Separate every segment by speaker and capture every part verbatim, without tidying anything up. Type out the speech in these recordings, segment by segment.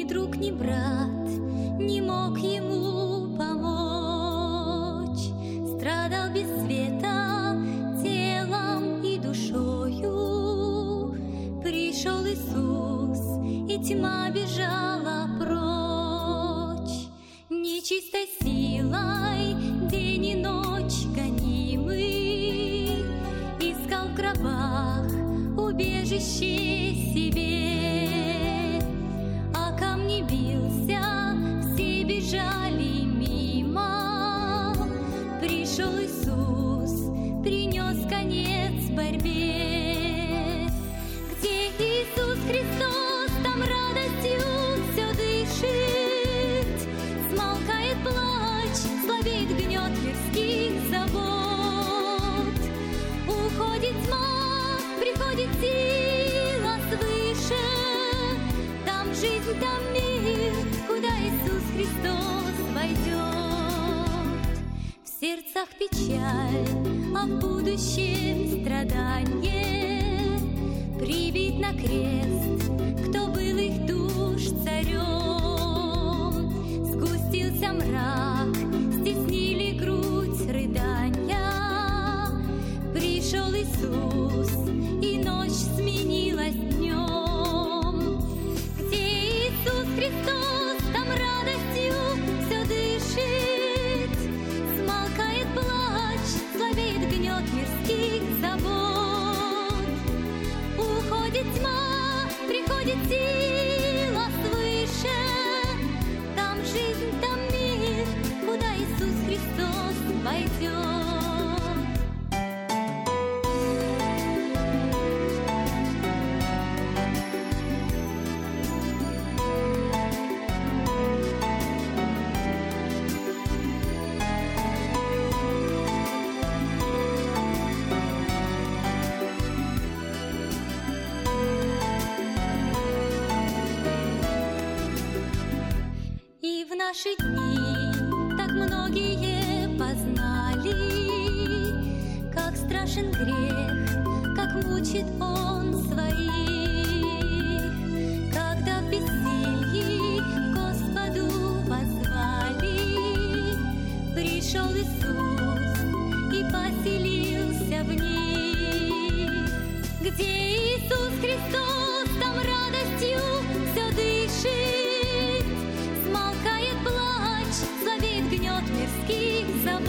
Speaker 1: Ни друг, ни брат не мог ему помочь. Страдал без света телом и душою. Пришел Иисус, и тьма бежала прочь. Нечистой силой день и ночь гонимый искал в гробах убежище себе, а камни бился, все бежали мимо. Пришел Иисус, принес конец борьбе. Где Иисус Христос, там радостью все дышит. Смолкает плач, слабеет гнет мирских забот. Уходит тьма, приходит сила свыше. Там жизнь, там мир, куда Иисус Христос войдет. В сердцах печаль, а в будущем страдание. Прибит на крест, кто был их душ царем. Сгустился мрак, стеснили грудь рыдания. Пришел Иисус, и ночь сменилась днем. Где Иисус Христос, там радостью все дышит. Смолкает плач, слабеет гнет мирских забот. Уходит тьма, приходит сила свыше. Там жизнь, там мир, куда Иисус Христос войдет. И в наши дни так многие познали, как страшен грех, как мучит он своих. Когда в бессилье Господу воззвали, пришел Иисус и поселился в них. Где Иисус Христос, там радостью все дышит. Смолкает плач, слабеет гнет мирских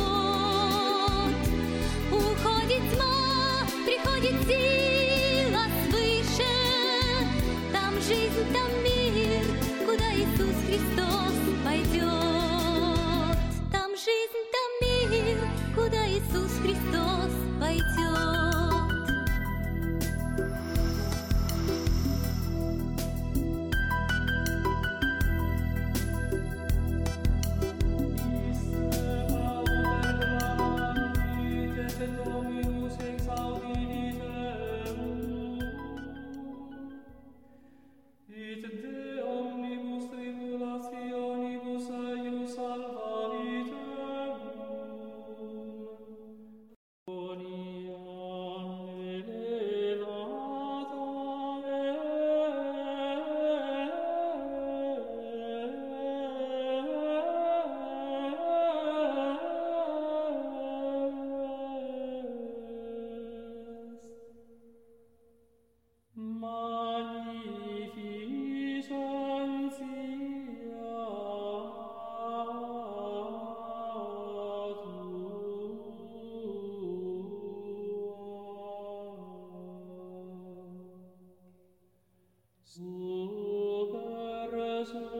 Speaker 1: забот. Уходит тьма, приходит сила свыше. Там жизнь, там мир, куда Иисус Христос пойдет. Там жизнь, там мир, куда Иисус Христос пойдет.
Speaker 2: Super, super.